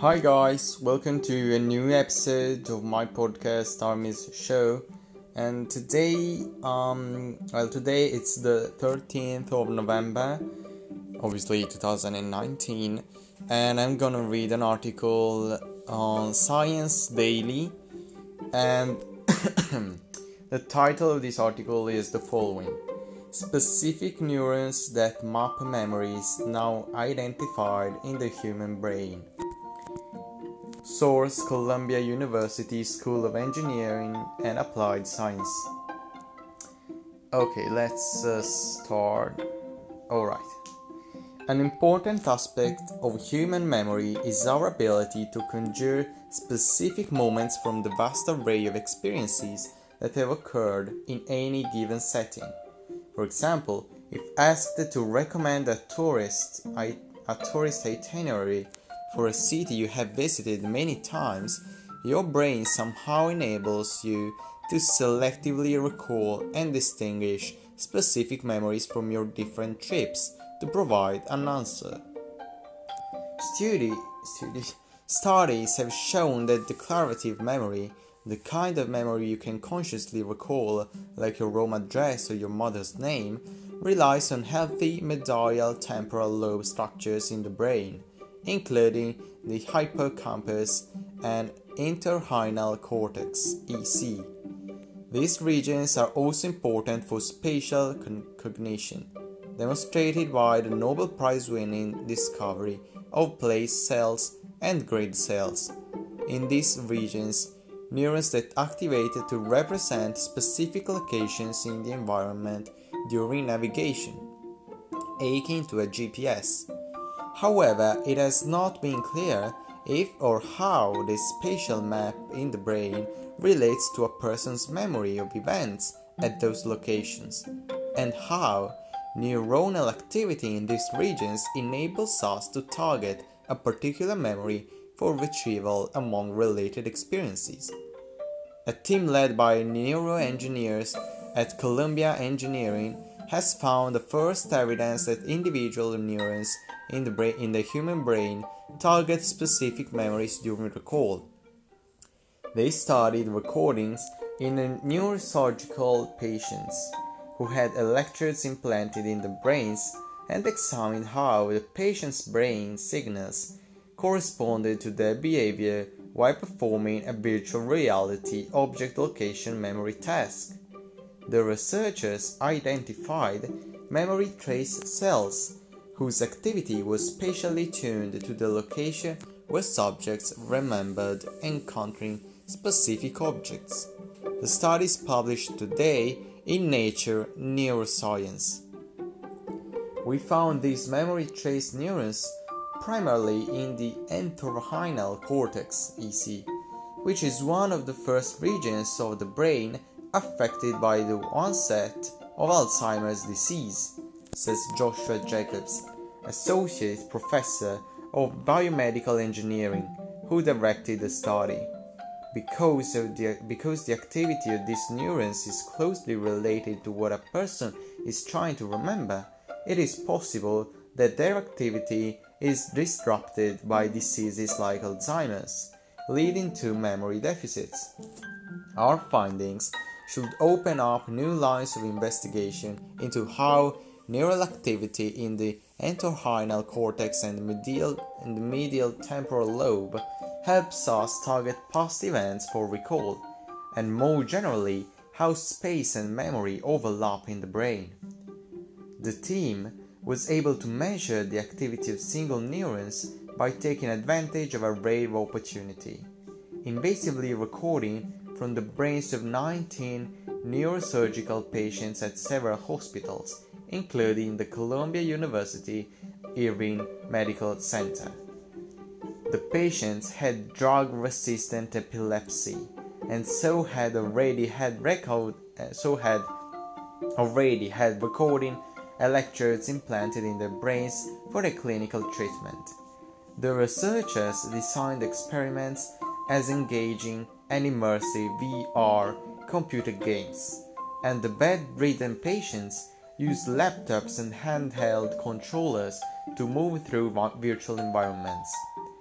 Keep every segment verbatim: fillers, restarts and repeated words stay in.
Hi guys, welcome to a new episode of my podcast Army's Show. And today, um, well, today it's the thirteenth of November, obviously two thousand nineteen, and I'm gonna read an article on Science Daily, and the title of this article is the following: Specific neurons that map memories now identified in the human brain. Source: Columbia University School of Engineering and Applied Science. Okay, let's uh, start. Alright. An important aspect of human memory is our ability to conjure specific moments from the vast array of experiences that have occurred in any given setting. For example, if asked to recommend a tourist, a tourist itinerary for a city you have visited many times, your brain somehow enables you to selectively recall and distinguish specific memories from your different trips to provide an answer. Studi- studi- studies have shown that declarative memory, the kind of memory you can consciously recall, like your Rome address or your mother's name, relies on healthy medial temporal lobe structures in the brain, including the hippocampus and entorhinal cortex (E C). These regions are also important for spatial con- cognition, demonstrated by the Nobel Prize-winning discovery of place cells and grid cells. In these regions, neurons that activated to represent specific locations in the environment during navigation, akin to a G P S. However, it has not been clear if or how this spatial map in the brain relates to a person's memory of events at those locations, and how neuronal activity in these regions enables us to target a particular memory for retrieval among related experiences. A team led by neuroengineers at Columbia Engineering has found the first evidence that individual neurons in the brain, in the human brain target specific memories during recall. They studied recordings in neurosurgical patients who had electrodes implanted in the brains and examined how the patient's brain signals corresponded to their behavior while performing a virtual reality object location memory task. The researchers identified memory trace cells whose activity was spatially tuned to the location where subjects remembered encountering specific objects. The study is published today in Nature Neuroscience. We found these memory trace neurons primarily in the entorhinal cortex (E C), which is one of the first regions of the brain affected by the onset of Alzheimer's disease, says Joshua Jacobs, Associate Professor of Biomedical Engineering, who directed the study. Because, of the, because the activity of these neurons is closely related to what a person is trying to remember, it is possible that their activity is disrupted by diseases like Alzheimer's, leading to memory deficits. Our findings should open up new lines of investigation into how neural activity in the entorhinal cortex and the medial, and the medial temporal lobe helps us target past events for recall, and more generally, how space and memory overlap in the brain. The team was able to measure the activity of single neurons by taking advantage of a rare opportunity, invasively recording from the brains of nineteen neurosurgical patients at several hospitals, including the Columbia University Irving Medical Center. The patients had drug-resistant epilepsy, and so had already had record, uh, so had already had recording electrodes implanted in their brains for a clinical treatment. The researchers designed experiments as engaging and immersive V R computer games, and the bedridden patients used laptops and handheld controllers to move through virtual environments.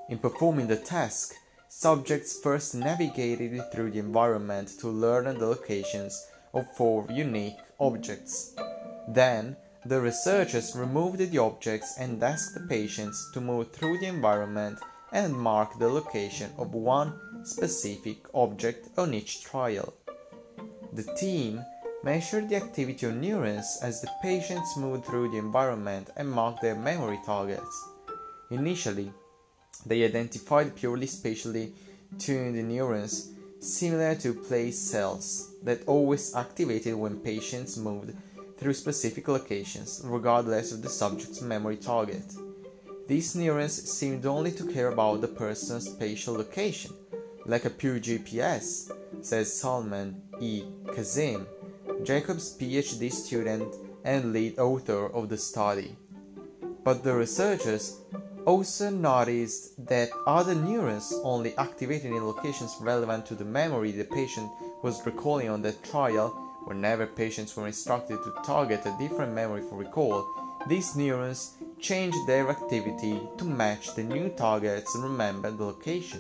In performing the task, subjects first navigated through the environment to learn the locations of four unique objects. Then, the researchers removed the objects and asked the patients to move through the environment and mark the location of one specific object on each trial. The team measured the activity of neurons as the patients moved through the environment and marked their memory targets. Initially, they identified purely spatially tuned neurons similar to place cells that always activated when patients moved through specific locations, regardless of the subject's memory target. These neurons seemed only to care about the person's spatial location, like a pure G P S, says Salman E. Kazim, Jacob's PhD student and lead author of the study. But the researchers also noticed that other neurons only activated in locations relevant to the memory the patient was recalling on that trial. Whenever patients were instructed to target a different memory for recall, these neurons changed their activity to match the new target's remembered location.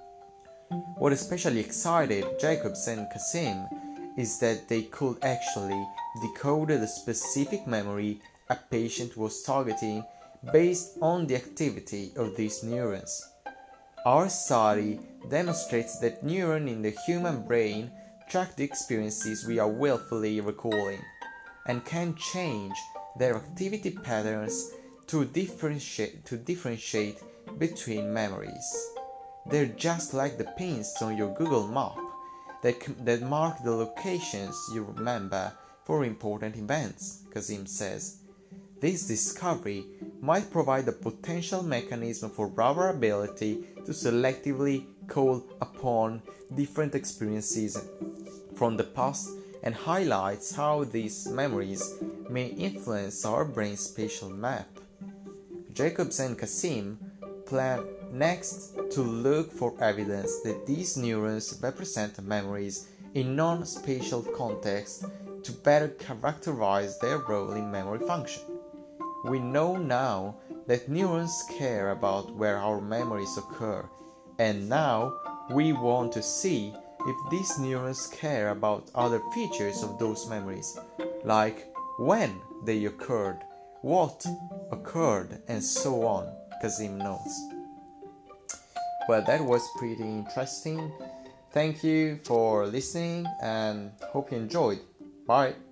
What especially excited Jacobs and Kazim is that they could actually decode the specific memory a patient was targeting based on the activity of these neurons. Our study demonstrates that neurons in the human brain track the experiences we are willfully recalling and can change their activity patterns to differentiate, to differentiate between memories. They're just like the pins on your Google map that, that mark the locations you remember for important events, Kazim says. This discovery might provide a potential mechanism for our ability to selectively call upon different experiences from the past and highlights how these memories may influence our brain's spatial map. Jacobs and Kazim plan next to look for evidence that these neurons represent memories in non-spatial contexts to better characterize their role in memory function. We know now that neurons care about where our memories occur, and now we want to see if these neurons care about other features of those memories, like when they occurred, what occurred, and so on, Kazim notes. Well, that was pretty interesting. Thank you for listening and hope you enjoyed. Bye.